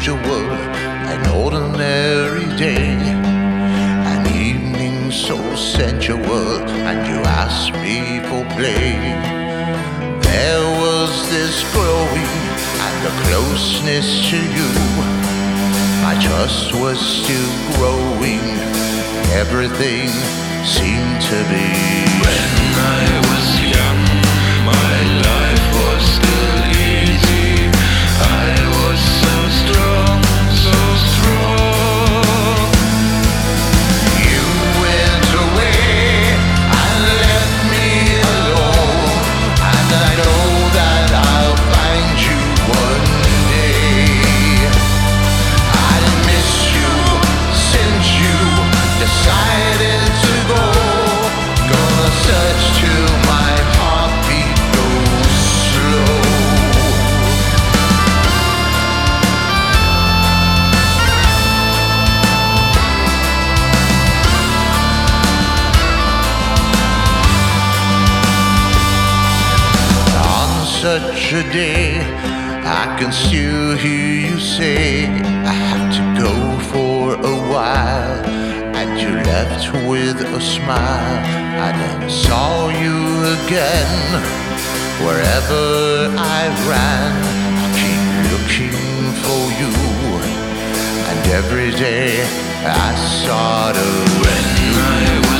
usual, an ordinary day, an evening so sensual, and you asked me for play. There was this growing and the closeness to you. My trust was still growing. Everything seemed to be. When I was young, my life was still easy. I was so strong, so strong. You went away and left me alone, and I know that I'll find you one day. I miss you since you decided to go. Gonna search till my heartbeat goes slow. On such a day, I can still hear you say, I have to go for a while. And you left with a smile. I never saw you again. Wherever I ran, I keep looking for you. And every day I saw the When I was